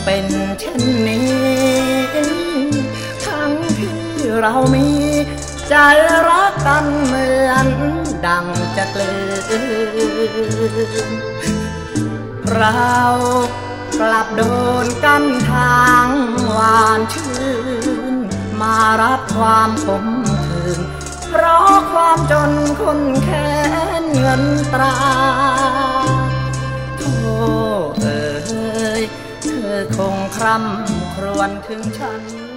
เป็นเช่นนี้ทั้งที่เรามีใจรักกันเหมือนดังจะกลืนเรากลับโดนกันทางหวานชื่นมารับความขมขื่นเพราะความจนคนแค้นเงินตราโธ่เอ๋ยเธอคงคร่ำครวญถึงฉัน